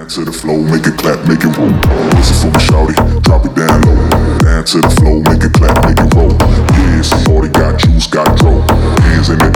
To the flow, make it clap, make it roll. Listen for me, shawty, drop it down low. Down to the flow, make it clap, make it roll. Yeah, it's a party, got juice, got dro. Hands in the